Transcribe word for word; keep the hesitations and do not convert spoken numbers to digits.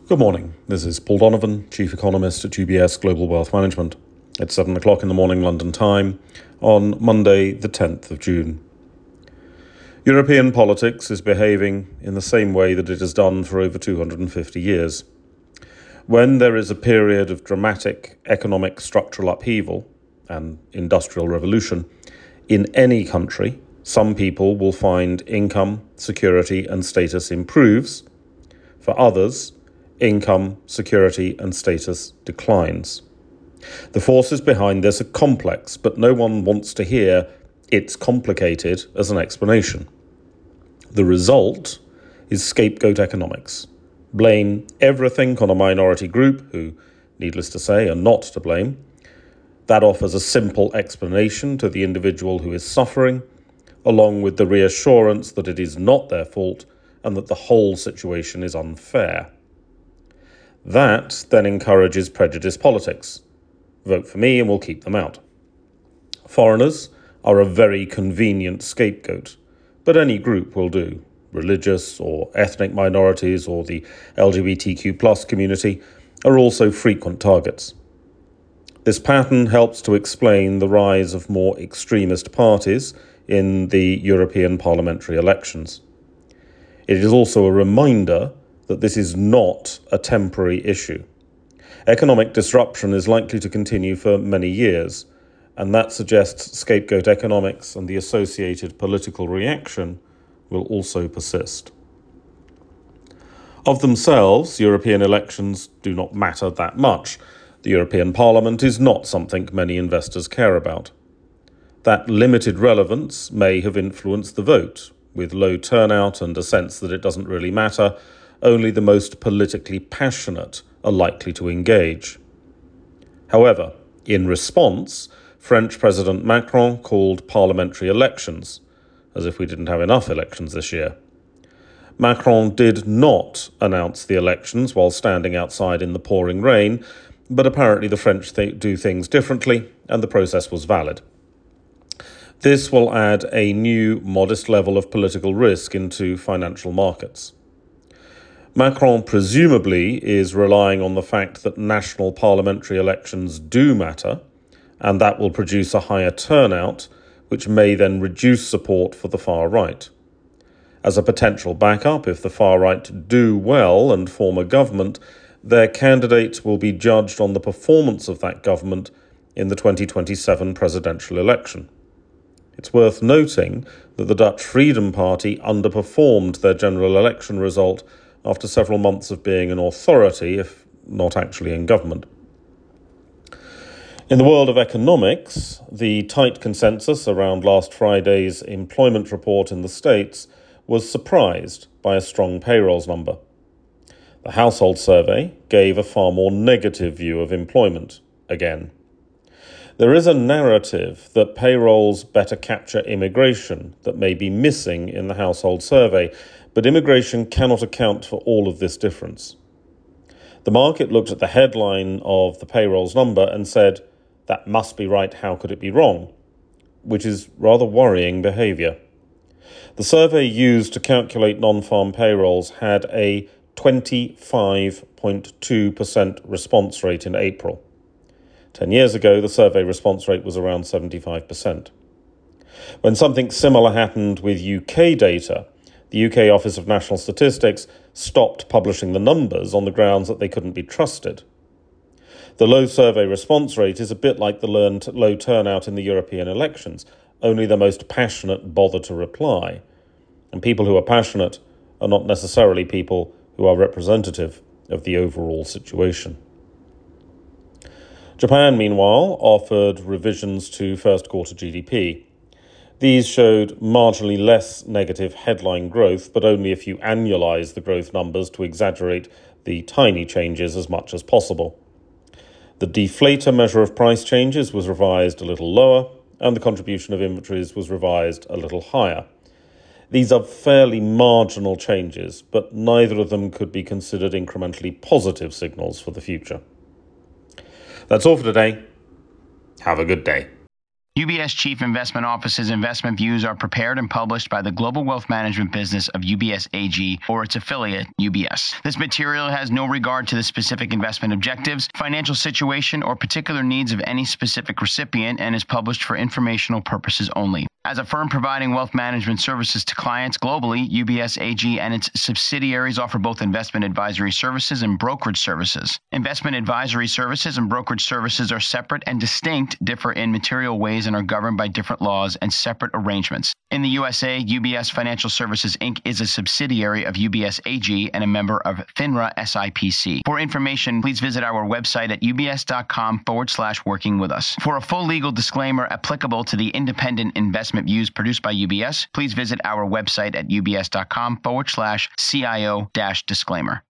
Good morning. This is Paul Donovan, Chief Economist at U B S Global Wealth Management. It's seven o'clock in the morning London time on Monday, the tenth of June. European politics is behaving in the same way that it has done for over two hundred fifty years. When there is a period of dramatic economic structural upheaval and industrial revolution in any country, some people will find income, security, and status improves. For others, income, security, and status declines. The forces behind this are complex, but no one wants to hear "it's complicated" as an explanation. The result is scapegoat economics. Blame everything on a minority group who, needless to say, are not to blame. That offers a simple explanation to the individual who is suffering, along with the reassurance that it is not their fault and that the whole situation is unfair. That then encourages prejudice politics. Vote for me and we'll keep them out. Foreigners are a very convenient scapegoat, but any group will do. Religious or ethnic minorities or the L G B T Q plus community are also frequent targets. This pattern helps to explain the rise of more extremist parties in the European parliamentary elections. It is also a reminder that this is not a temporary issue. Economic disruption is likely to continue for many years, and that suggests scapegoat economics and the associated political reaction will also persist. Of themselves, European elections do not matter that much. The European Parliament is not something many investors care about. That limited relevance may have influenced the vote. With low turnout and a sense that it doesn't really matter, only the most politically passionate are likely to engage. However, in response, French President Macron called parliamentary elections, as if we didn't have enough elections this year. Macron did not announce the elections while standing outside in the pouring rain, but apparently the French th- do things differently, and the process was valid. This will add a new, modest level of political risk into financial markets. Macron presumably is relying on the fact that national parliamentary elections do matter, and that will produce a higher turnout, which may then reduce support for the far right. As a potential backup, if the far right do well and form a government, their candidate will be judged on the performance of that government in the twenty twenty-seven presidential election. It's worth noting that the Dutch Freedom Party underperformed their general election result after several months of being an authority, if not actually in government. In the world of economics, the tight consensus around last Friday's employment report in the States was surprised by a strong payrolls number. The household survey gave a far more negative view of employment, again. There is a narrative that payrolls better capture immigration that may be missing in the household survey, but immigration cannot account for all of this difference. The market looked at the headline of the payrolls number and said, "That must be right, how could it be wrong?" which is rather worrying behaviour. The survey used to calculate non-farm payrolls had a twenty-five point two percent response rate in April. Ten years ago, the survey response rate was around seventy-five percent. When something similar happened with U K data, the U K Office of National Statistics stopped publishing the numbers on the grounds that they couldn't be trusted. The low survey response rate is a bit like the low turnout in the European elections. Only the most passionate bother to reply. And people who are passionate are not necessarily people who are representative of the overall situation. Japan, meanwhile, offered revisions to first quarter G D P. These showed marginally less negative headline growth, but only if you annualize the growth numbers to exaggerate the tiny changes as much as possible. The deflator measure of price changes was revised a little lower, and the contribution of inventories was revised a little higher. These are fairly marginal changes, but neither of them could be considered incrementally positive signals for the future. That's all for today. Have a good day. U B S Chief Investment Office's investment views are prepared and published by the Global Wealth Management business of U B S A G or its affiliate, U B S. This material has no regard to the specific investment objectives, financial situation, or particular needs of any specific recipient and is published for informational purposes only. As a firm providing wealth management services to clients globally, U B S A G and its subsidiaries offer both investment advisory services and brokerage services. Investment advisory services and brokerage services are separate and distinct, differ in material ways, and are governed by different laws and separate arrangements. In the U S A, U B S Financial Services, Incorporated is a subsidiary of U B S A G and a member of FINRA S I P C. For information, please visit our website at ubs.com forward slash working with us. For a full legal disclaimer applicable to the independent investment views produced by U B S, please visit our website at ubs.com forward slash CIO dash disclaimer.